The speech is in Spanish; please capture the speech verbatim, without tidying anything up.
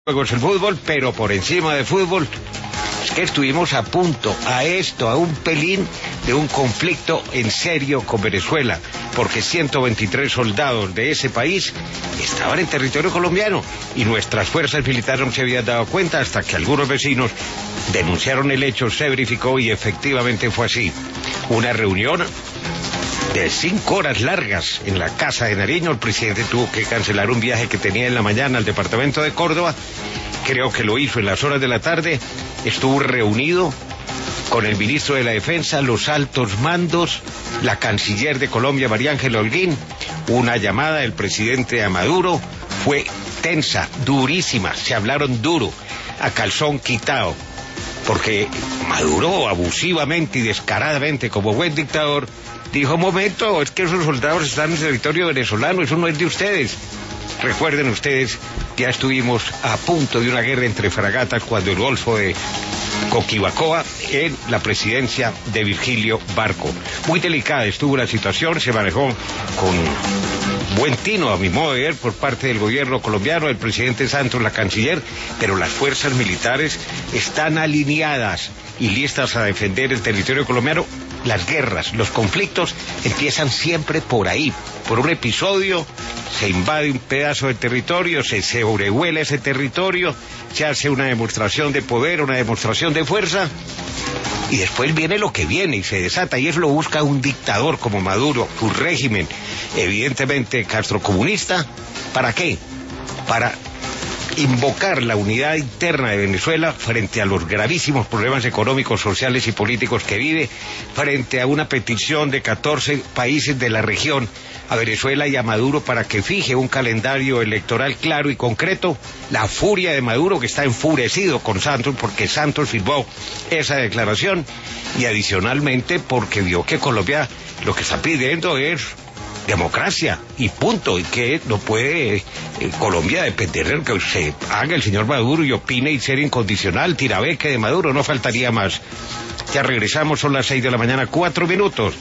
Juegos el fútbol, pero por encima de fútbol, es que estuvimos a punto, a esto, a un pelín de un conflicto en serio con Venezuela, porque ciento veintitrés soldados de ese país estaban en territorio colombiano y nuestras fuerzas militares no se habían dado cuenta hasta que algunos vecinos denunciaron el hecho, se verificó y efectivamente fue así. Una reunión de cinco horas largas en la Casa de Nariño. El presidente tuvo que cancelar un viaje que tenía en la mañana al departamento de Córdoba. Creo que lo hizo en las horas de la tarde. Estuvo reunido con el ministro de la Defensa, los altos mandos, la canciller de Colombia, María Ángela Holguín. Una llamada del presidente a Maduro fue tensa, durísima. Se hablaron duro, a calzón quitado, porque Maduro, abusivamente y descaradamente, como buen dictador, dijo: momento, es que esos soldados están en territorio venezolano, eso no es de ustedes. Recuerden ustedes, ya estuvimos a punto de una guerra entre fragatas cuando el Golfo de Coquibacoa, en la presidencia de Virgilio Barco. Muy delicada estuvo la situación, se manejó con buen tino, a mi modo de ver, por parte del gobierno colombiano, el presidente Santos, la canciller, pero las fuerzas militares están alineadas y listas a defender el territorio colombiano. Las guerras, los conflictos empiezan siempre por ahí, por un episodio, se invade un pedazo de territorio, se sobrevuela ese territorio, se hace una demostración de poder, una demostración de fuerza, y después viene lo que viene y se desata, y eso lo busca un dictador como Maduro, su régimen, evidentemente castrocomunista. ¿Para qué? Para invocar la unidad interna de Venezuela frente a los gravísimos problemas económicos, sociales y políticos que vive, frente a una petición de catorce países de la región a Venezuela y a Maduro para que fije un calendario electoral claro y concreto. La furia de Maduro, que está enfurecido con Santos porque Santos firmó esa declaración, y adicionalmente porque vio que Colombia lo que está pidiendo es democracia y punto, y que no puede eh, Colombia depender de lo que se haga el señor Maduro y opine y ser incondicional, tirabeque de Maduro, no faltaría más. Ya regresamos, son las seis de la mañana, cuatro minutos.